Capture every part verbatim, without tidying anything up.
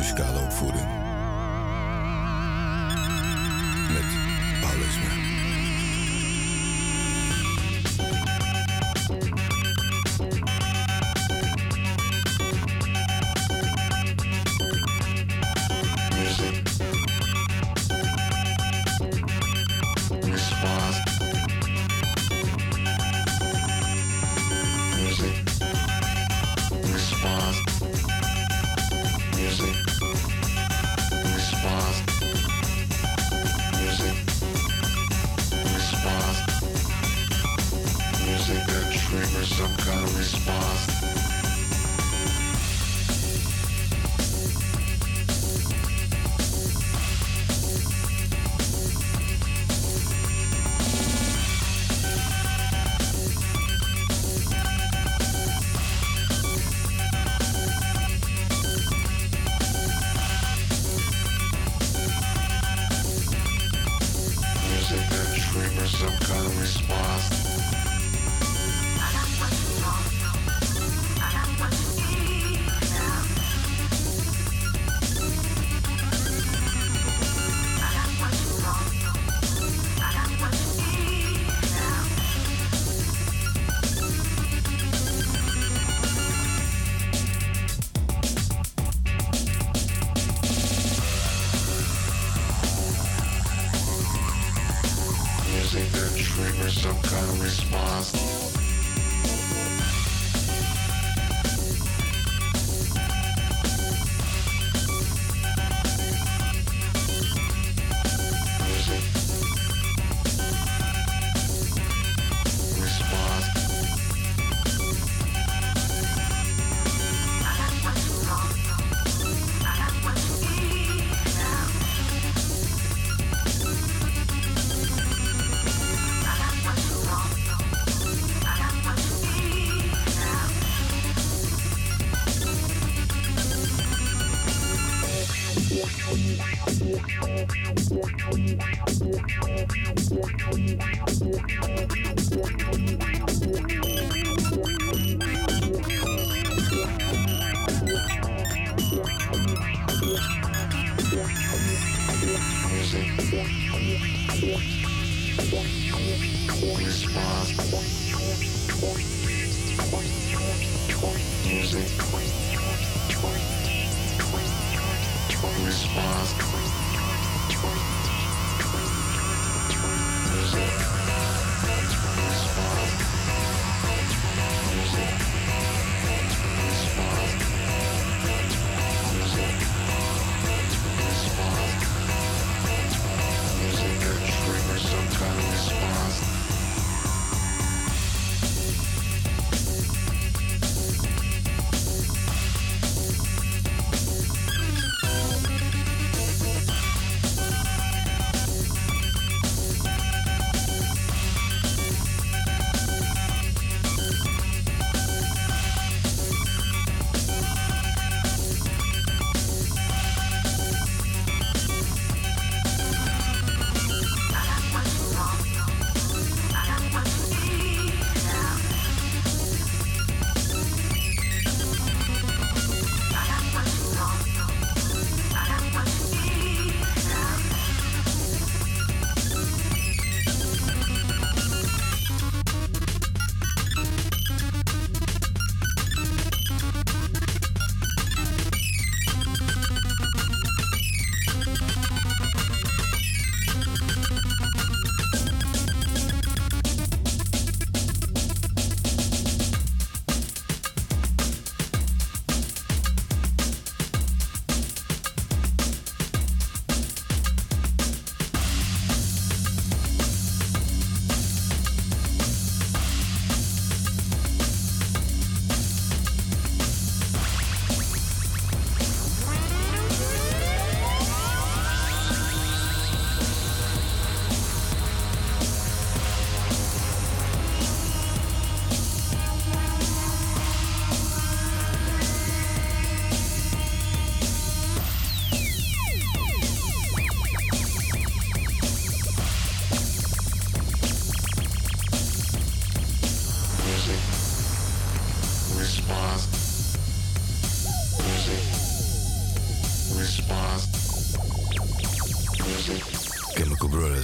muzikale opvoeding. Met Paulusme. Some kind of response. Music that triggers some kind of response. Music that triggers some kind of response.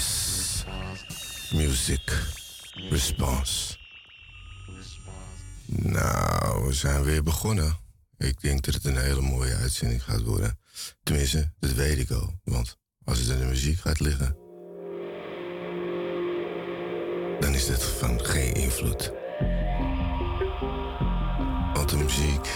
is Music Response. Nou, we zijn weer begonnen. Ik denk dat het een hele mooie uitzending gaat worden. Tenminste, dat weet ik al. Want als het aan de muziek gaat liggen, dan is dat van geen invloed. Want de muziek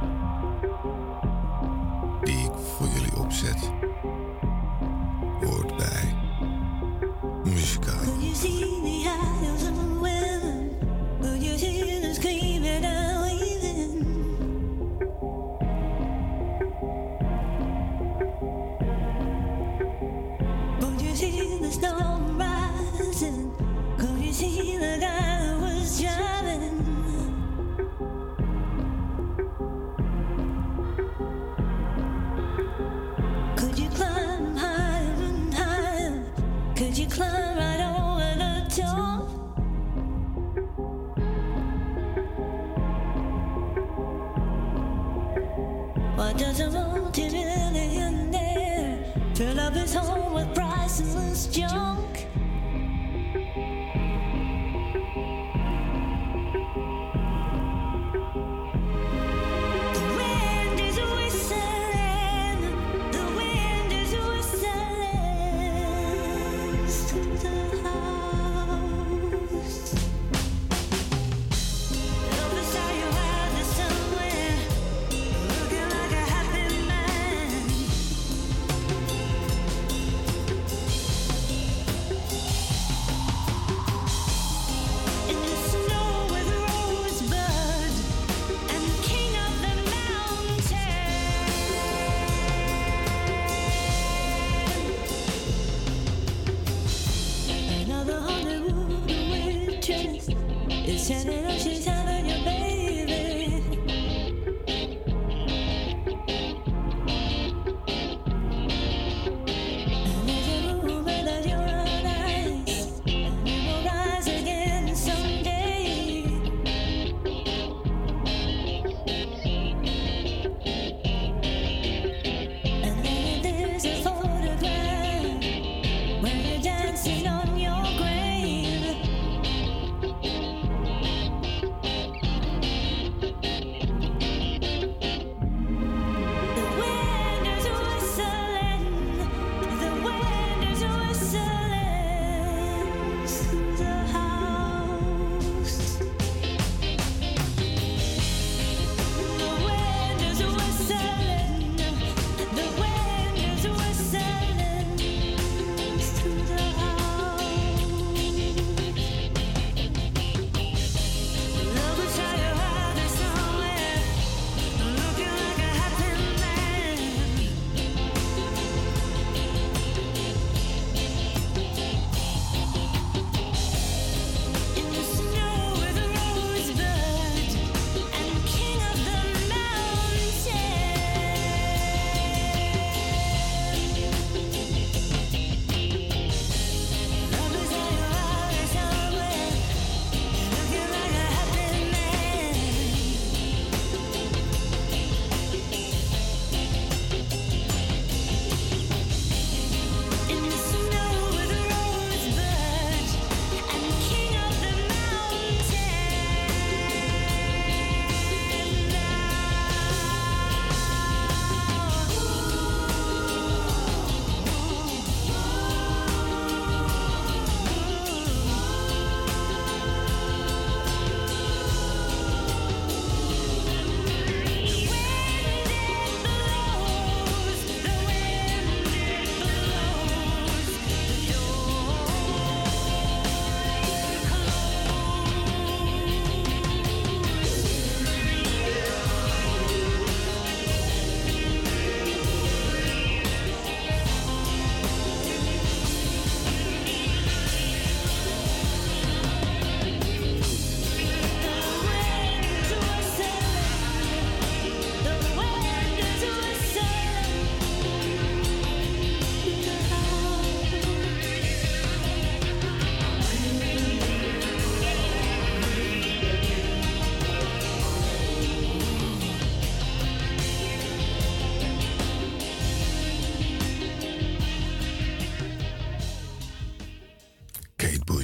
die ik voor jullie opzet, hoort bij muzikaal. Could you see the eyes of the women? Could you see them screaming and weaving? Could you see the storm rising? Could you see the guy who was driving? Could you climb higher and higher? Could you climb right over the top? Why does a multi-millionaire fill up his home with priceless junk? The wind is whistling, the wind is whistling through the house. Up beside you out there somewhere, looking like a happy man. In the snow with rosebuds and the king of the mountain. Another Hollywood waitress is telling us she's having your baby. And there's a rumor that you're on ice, and you will rise again someday. And then there's a photograph where you're dancing on your grave.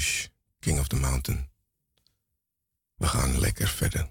Bush, King of the Mountain. We gaan lekker verder.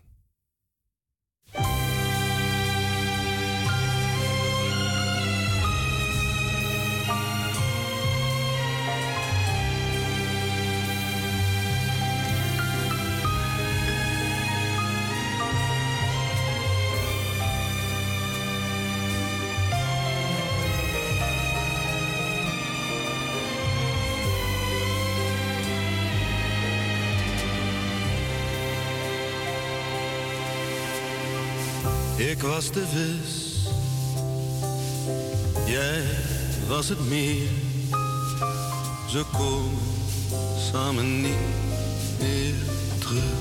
Ik was de vis, jij was het meer. Ze komen samen niet meer terug.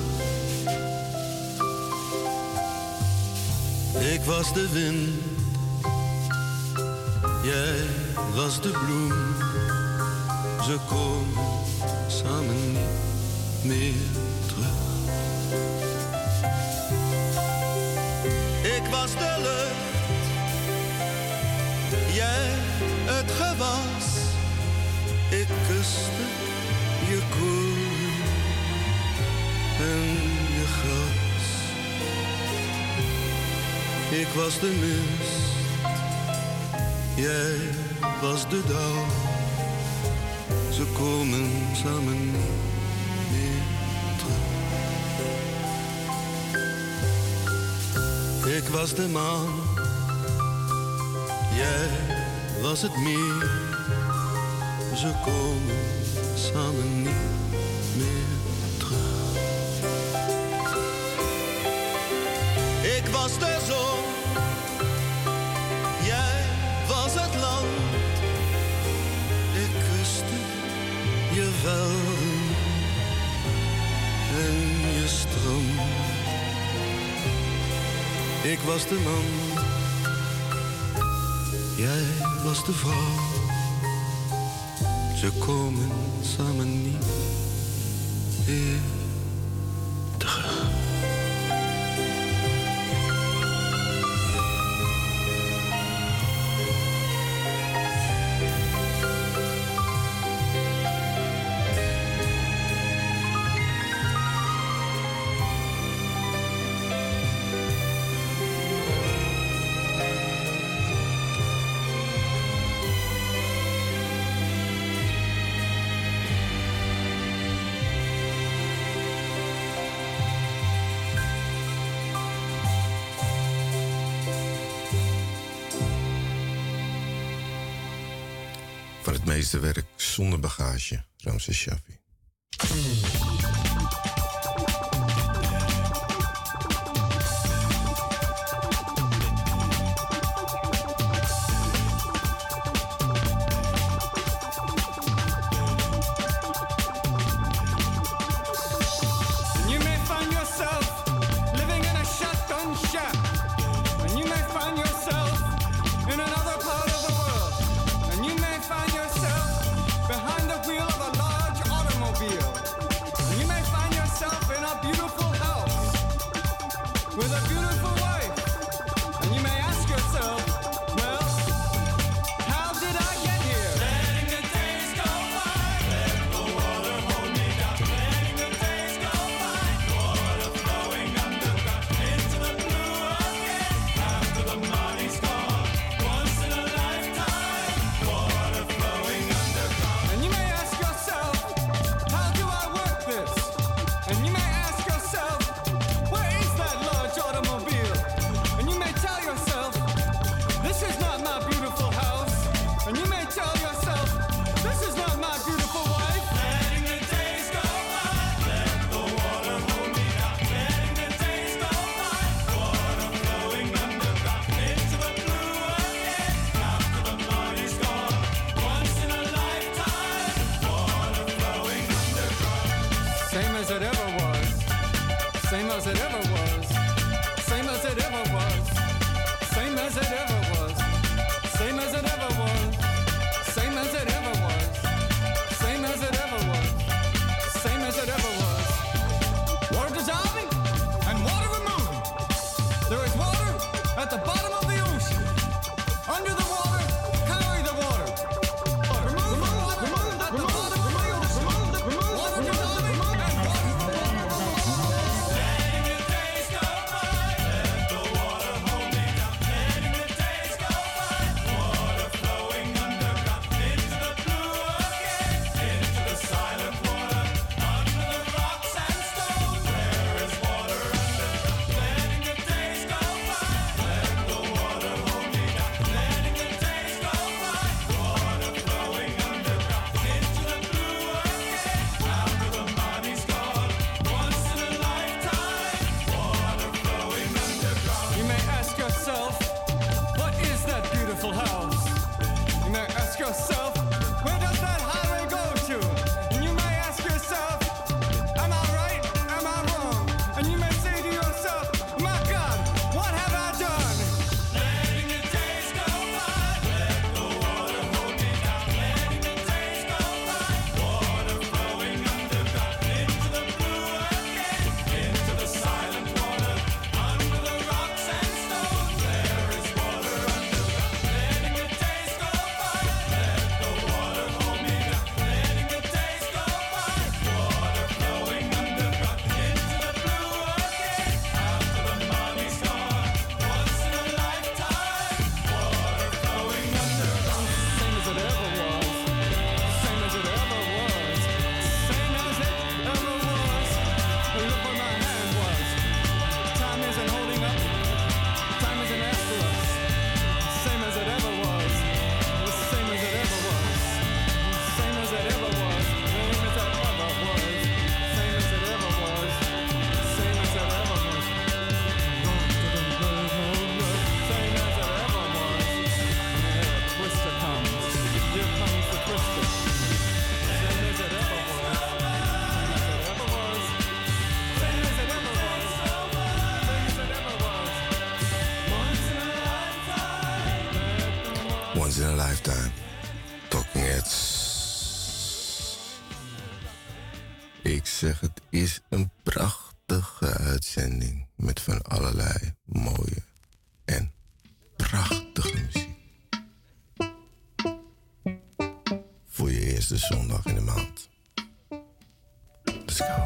Ik was de wind, jij was de bloem. Ze komen samen niet meer terug. Ik was de lucht, jij het gewas. Ik kuste je koel en je gras. Ik was de mist, jij was de dauw. Ze komen samen niet meer terug. Ik was de maan, jij was het meer. Ze komen samen niet meer terug. Ik was de zon, jij was het land. Ik kuste je velden en je strand. Ik was de man, jij was de vrouw. Ze komen samen niet weer terug. Het meeste werk zonder bagage, Ramses Shaffi. Behind the wheel of a large automobile. Lifetime. Talking Heads. Ik zeg, het is een prachtige uitzending met van allerlei mooie en prachtige muziek. Voor je eerste zondag in de maand. Let's go.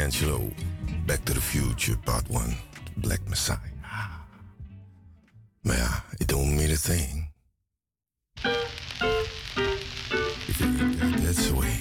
D'Angelo, Back to the Future, Part one, Black Messiah. Maar ja, it don't mean a thing. If you think that that's the way.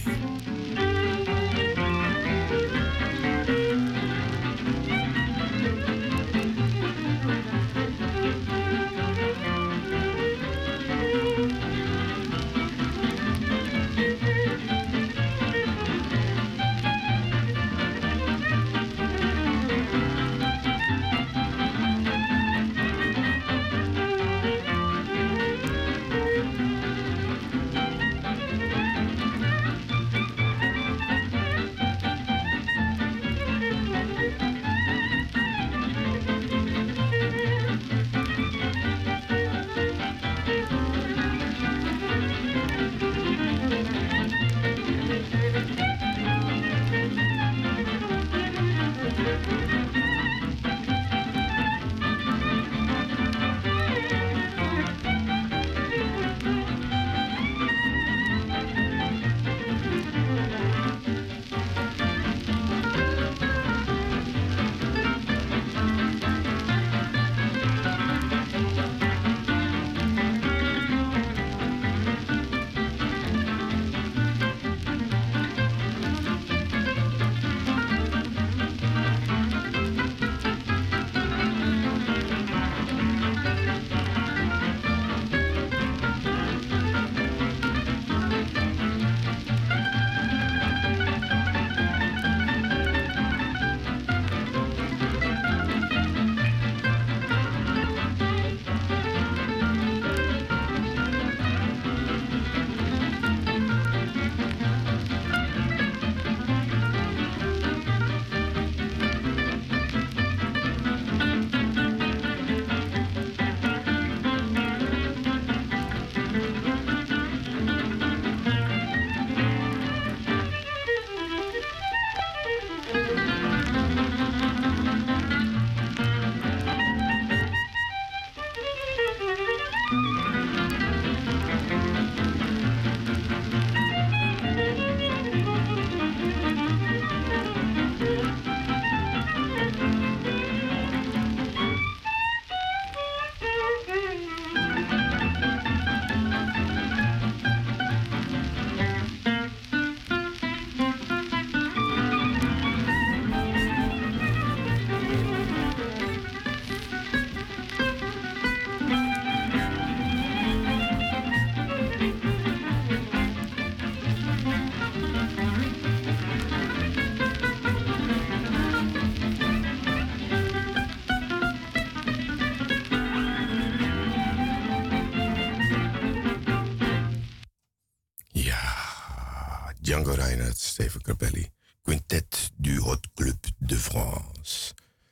Django Reinhardt, Steven Capelli. Quintet du Hot Club de France.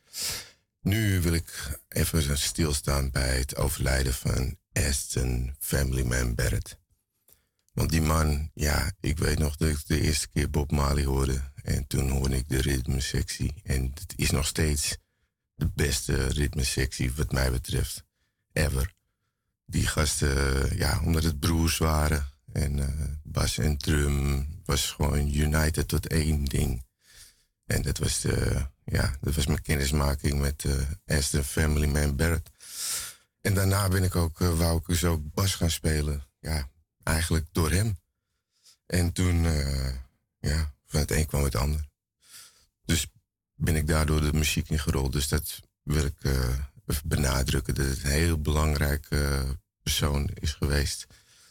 Nu wil ik even stilstaan bij het overlijden van Aston Family Man Barrett. Want die man, ja, ik weet nog dat ik de eerste keer Bob Marley hoorde. En toen hoorde ik de ritmesectie. En het is nog steeds de beste ritmesectie wat mij betreft. Ever. Die gasten, ja, omdat het broers waren. En uh, bas en drum was gewoon united tot één ding. En dat was, de, ja, dat was mijn kennismaking met uh, Aston Family Man Barrett. En daarna ben ik ook, uh, wou ik dus ook bas gaan spelen. Ja, eigenlijk door hem. En toen, uh, ja, van het een kwam het ander. Dus ben ik daardoor de muziek ingerold. Dus dat wil ik uh, even benadrukken. Dat het een heel belangrijke uh, persoon is geweest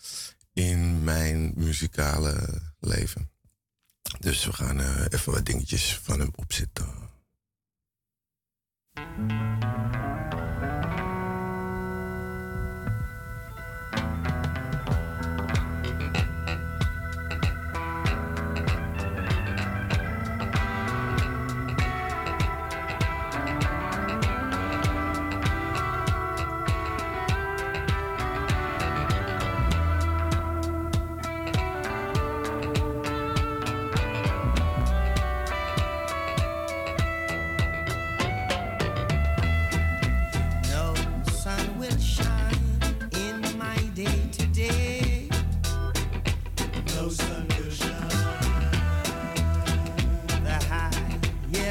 in mijn muzikale leven. Dus we gaan uh, even wat dingetjes van hem opzetten. Yeah.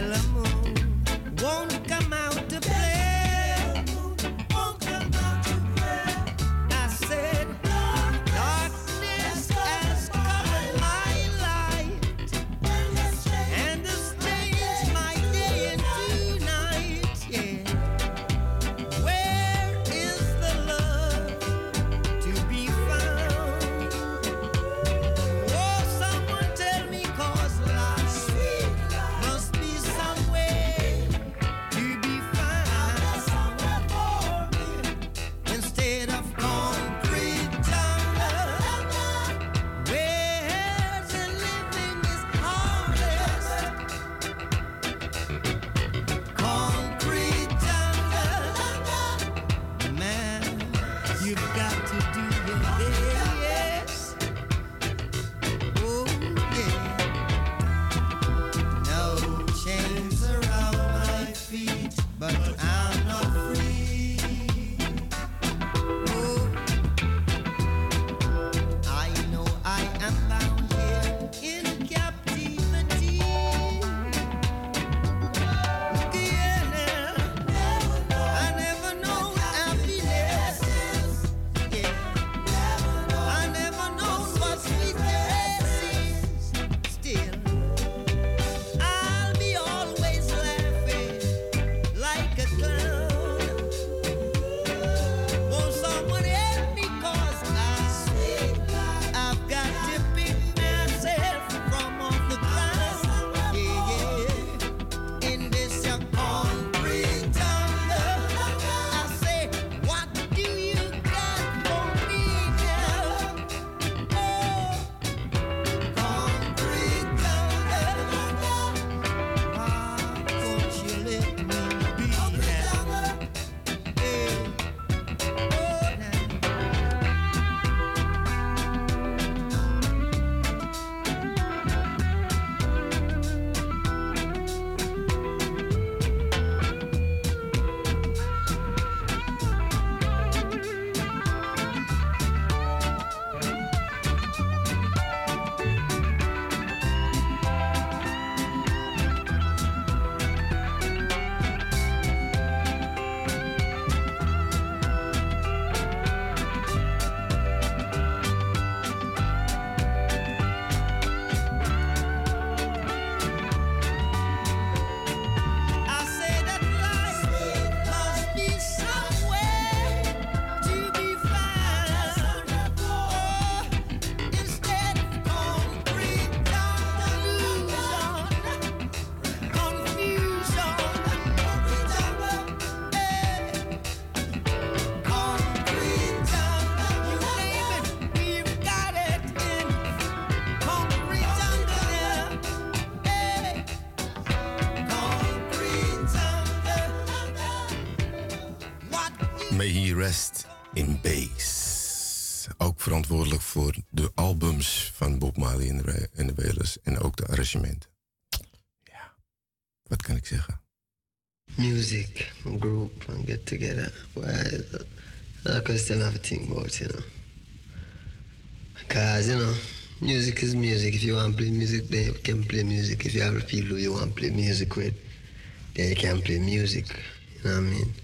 May He Rest in Peace. Ook verantwoordelijk voor de albums van Bob Marley en de, en de Wailers. En ook de arrangementen. Ja, wat kan ik zeggen? Music, group, and get together. Well, I can still have a think about, you know. Because, you know, music is music. If you want to play music, then you can play music. If you have people you want to play music with, then you can play music. You know what I mean?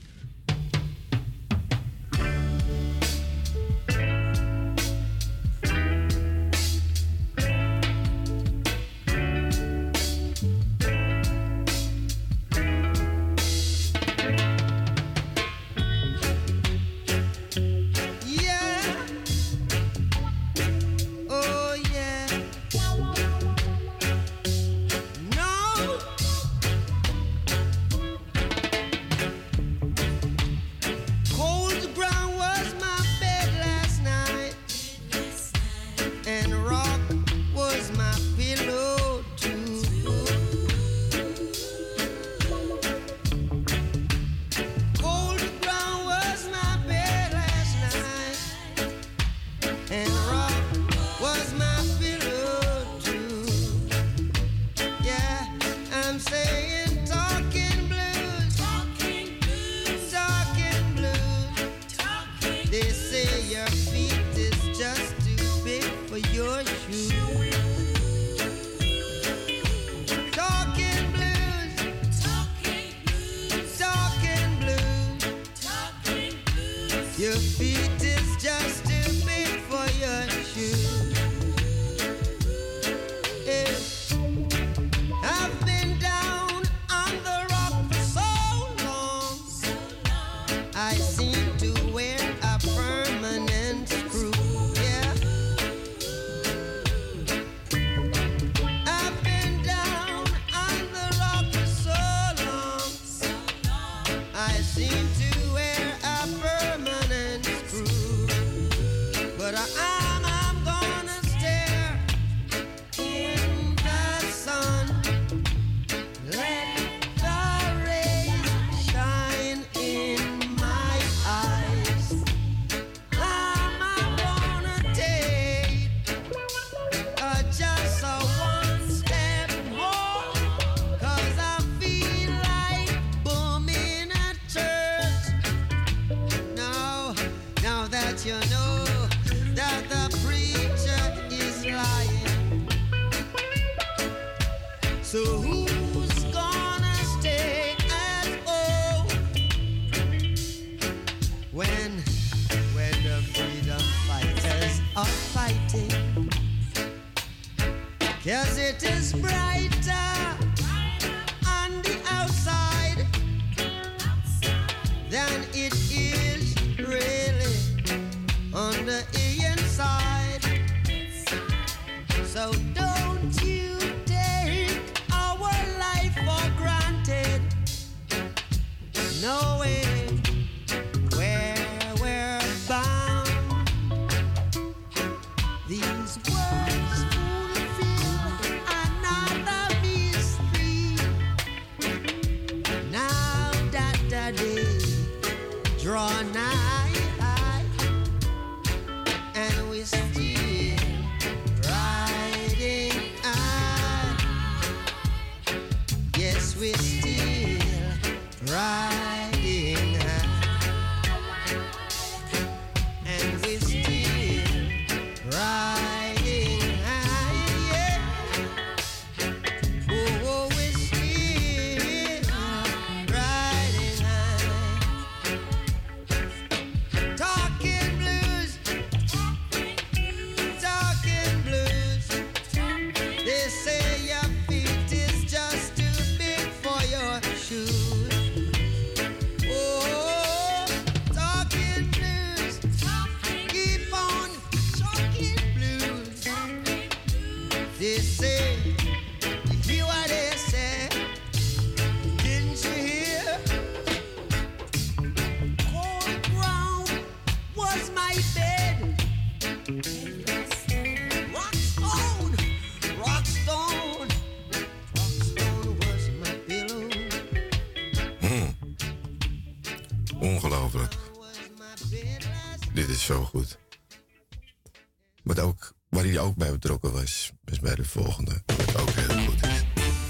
is zo goed. Wat ook, waar hij ook bij betrokken was, is bij de volgende. Wat ook heel goed is.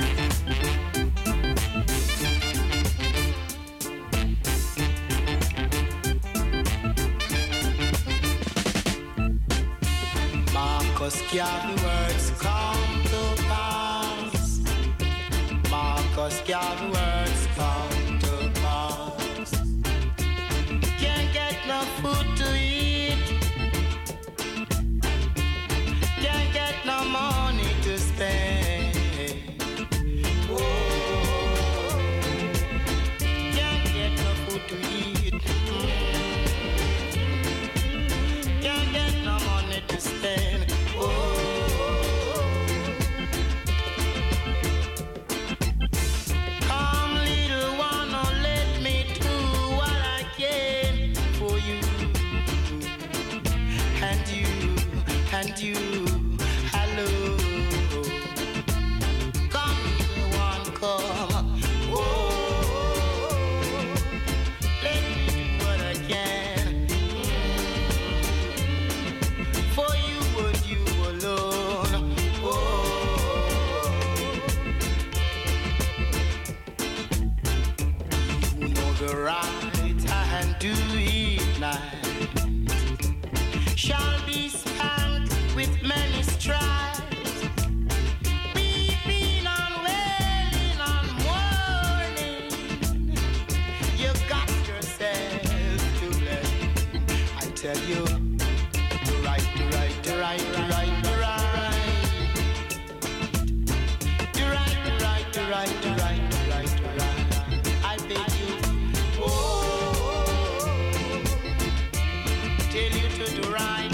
Marcus Garvey words come to pass. Marcus Garvey words come to pass. Can't get no food to eat. Can't get no money to spend. Oh, can't get no food to eat. Can't get no money to spend. And you, hello, come, one, come, oh, let me do what I can, for you and you alone, oh, you know the right hand do it night, shall be with many strides, weeping and wailing and mourning. You got yourself to blame. I tell you, the right, the right, the right, the right, the right, the right, the right, the right, the right, the right, the right. I beg you, oh, tell you to do right.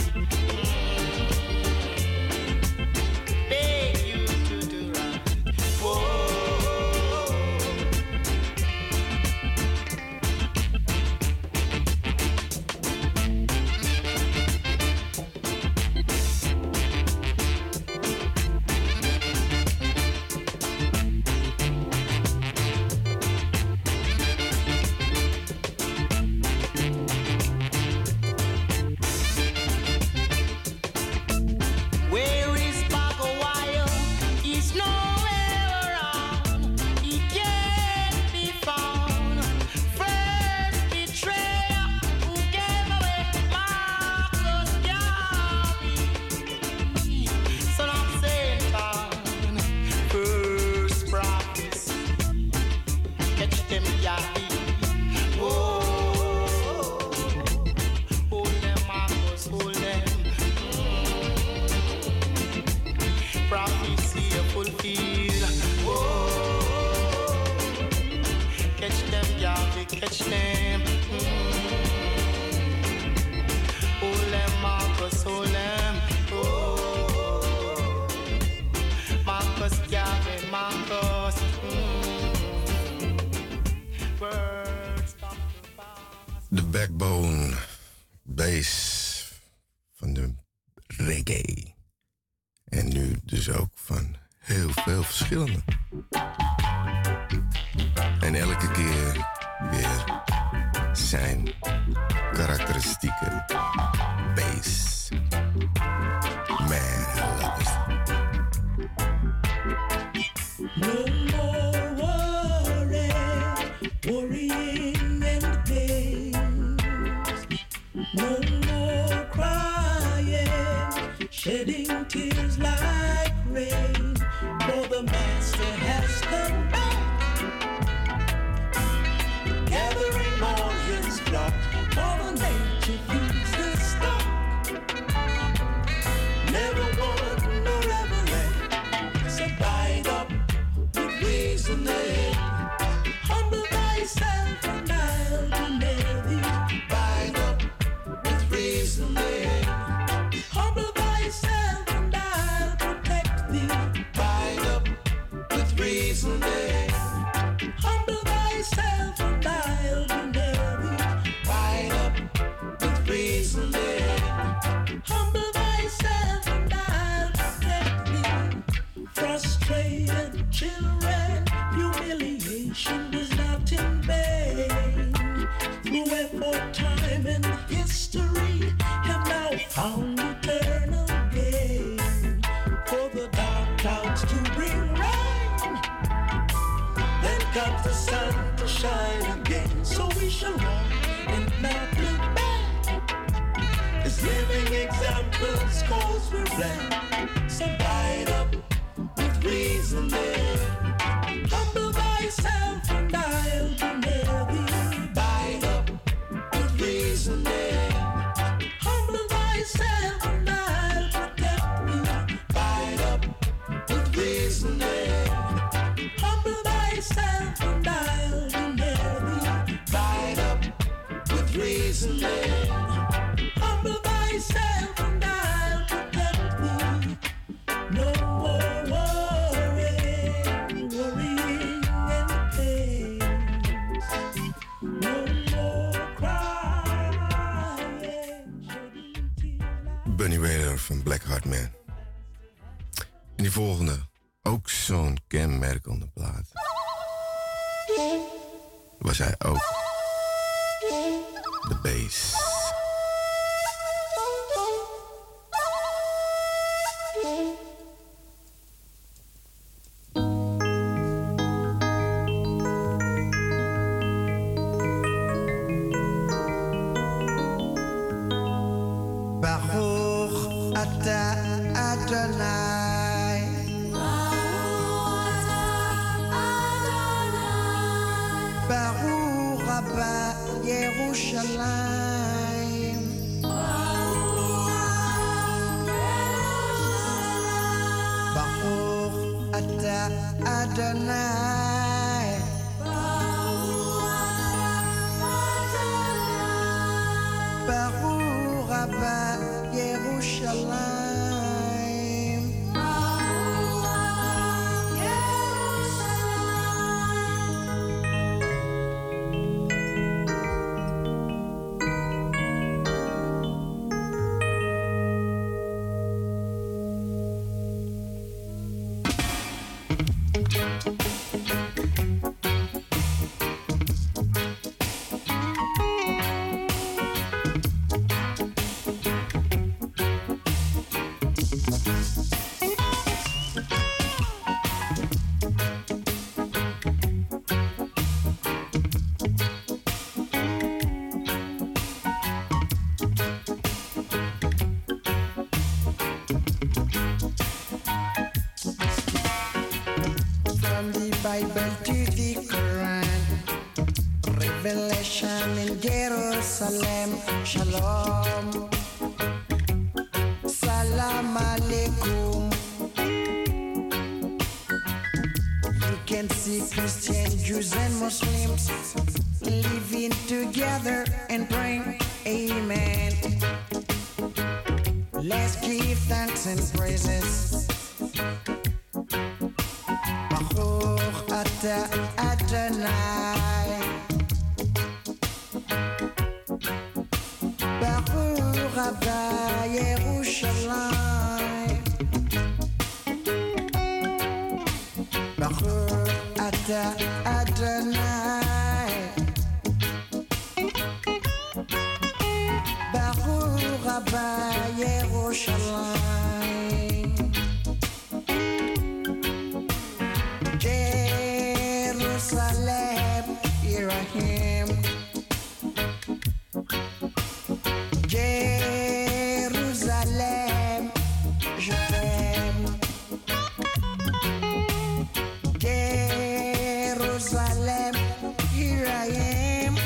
Catch them, hold them, Marcus, hold them, oh, Marcus, Garvey, Marcus, de backbone, bass van de reggae. En nu dus ook van heel veel verschillende. En elke keer weer zijn karakteristieke bass. Man, I love it. No more worry, worrying and pain. No more crying, shedding tears like rain. For the master has come back. Gathering all his flock, Mother Nature feeds the stock. Never one nor ever let, so bind up with reasoning. Humble thyself and I'll deliver thee. Bind up with reasoning. Humble thyself and I'll protect thee. Bind up with reasoning. clouds to bring rain. Then comes the sun to shine again. So we shall walk and not look back. As living examples, cause we're black. So light up with reasoning. Humble thyself and I'll be near thee. Bind up with reasoning. Humble thyself and I'll protect thee. Bind up with reasoning. Humble thyself and I'll be near thee. Bind up with reasoning. Humble thyself and I'll protect thee. No more worrying, worrying and pain. No more crying, shedding tears. Bunny Wailer van Black Heart Man. En die volgende, ook zo'n kenmerkende plaat. Was hij ook. De bass. Baruch Ata Adonai. Baruch Rabba Yerushalayim. Baruch Ata Adonai. Baruch Rabba Yerushalayim. From the Bible to the Quran, Revelation in Jerusalem, Shalom, Salam Alaikum. You can see Christians, Jews and Muslims living together and praying, Amen. Let's give thanks and praises. Baruch Ata Adonai. Baruch Rabba Yerushalayim. Baruch Ata Adonai. Baruch Rabba Yerushalayim. Jerusalem, here I am. Jerusalem, je t'aime. Jerusalem, here I am.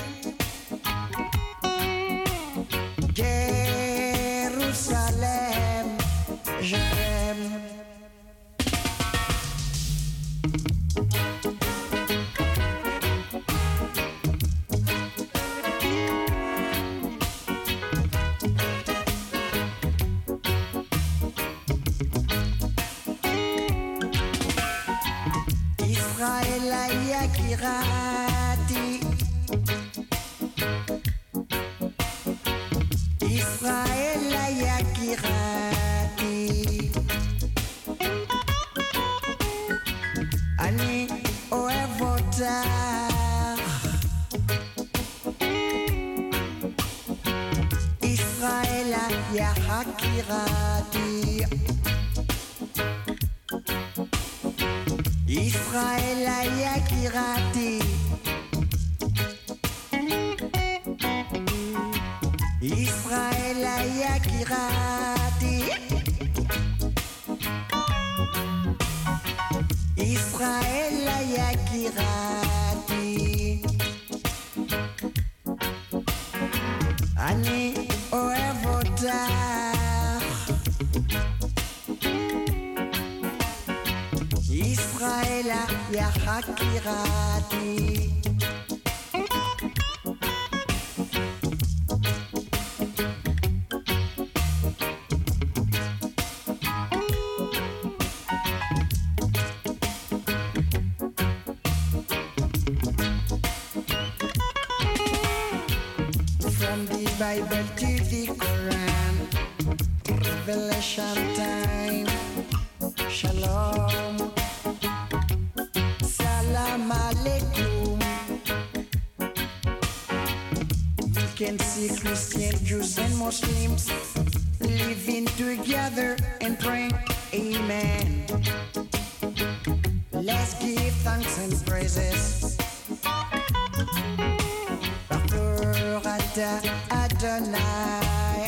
Jerusalem, je t'aime. Israël Yakirati. Israël Yakirati. Ani Oevota. Israël Yakirati. Yakirati. Israël Yakirati. Israël Yakirati. Ani Oevota. Israël Yakirati. From the Bible to the Quran, Revelation time. Shalom, Salam Alaikum. You can see Christians, Jews, and Muslims living together and praying. Amen. Let's give thanks and praises. Bakurata Adonai.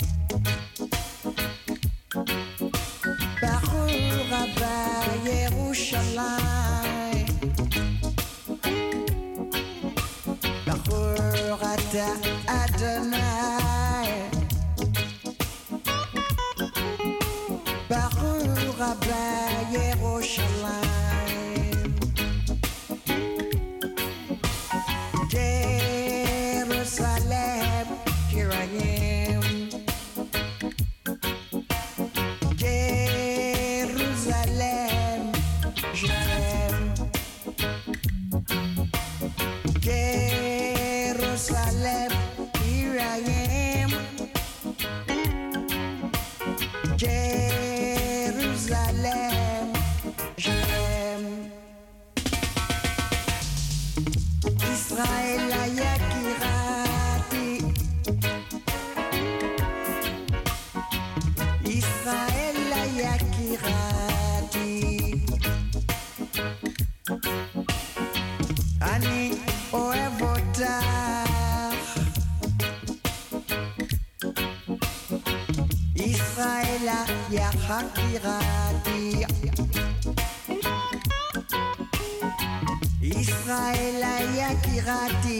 Baruch Abba Yerushalayim. Baruch Ata Adonai. Baruch Abba Yerushalayim. Jerusalem, here I am. Jerusalem, je t'aime. Jerusalem, here I am. Jerusalem, je t'aime. Israël Yakirati. Israël Yakirati. Ani Oevota. Israël Yakirati. Israël Yakirati.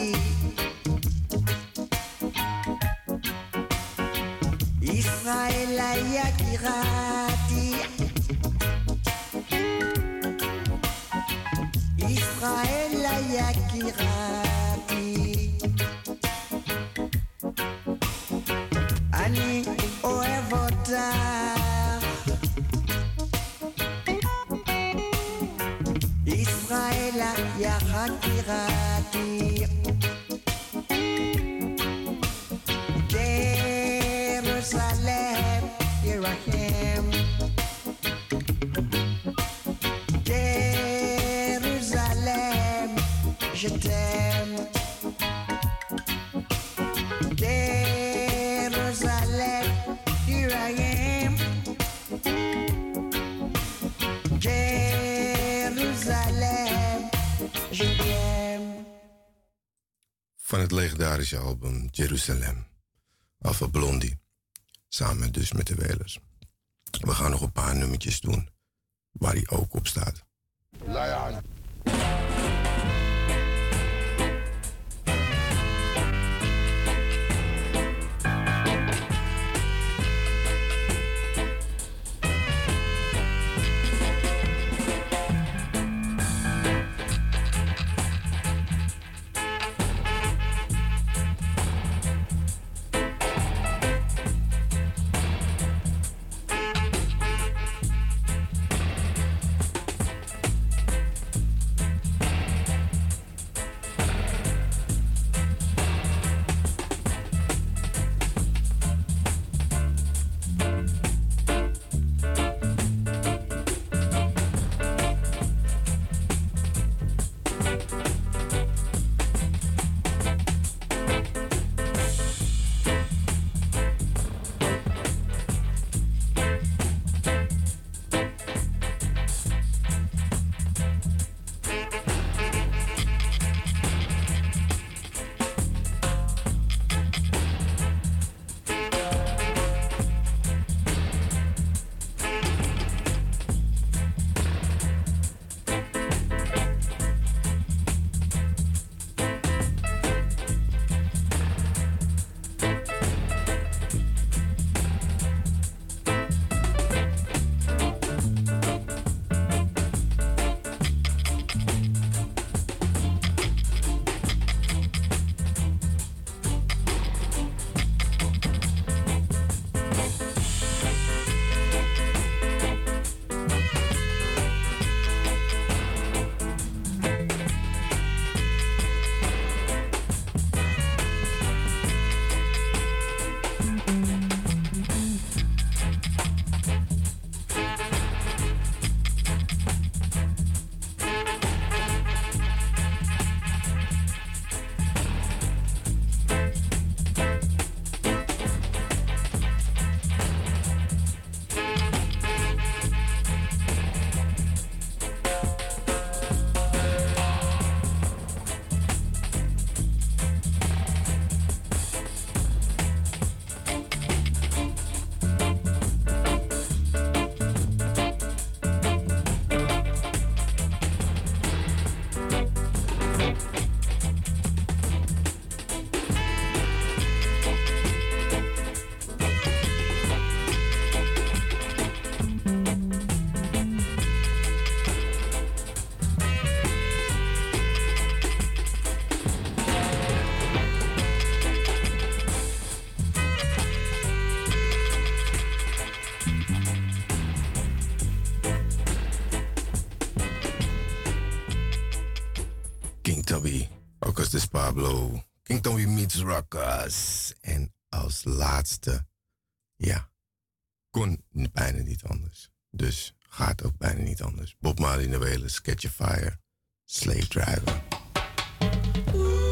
Israël Yakirati. Israël Yakirati. Ani Oevota. Israël Yakirati. Jerusalem, here I am. Jerusalem, je t'aime. Jerusalem, here I am. Jerusalem, je t'aime. Van het legendarische album Jerusalem. Alpha Blondie. Samen dus met de Wailers. We gaan nog een paar nummertjes doen. Waar hij ook op staat. Lion. Toby, Augustus Pablo, King Toby meets Rockers. En als laatste, ja, kon bijna niet anders. Dus gaat ook bijna niet anders. Bob Marley Novelis, Catch a Fire, Slave Driver.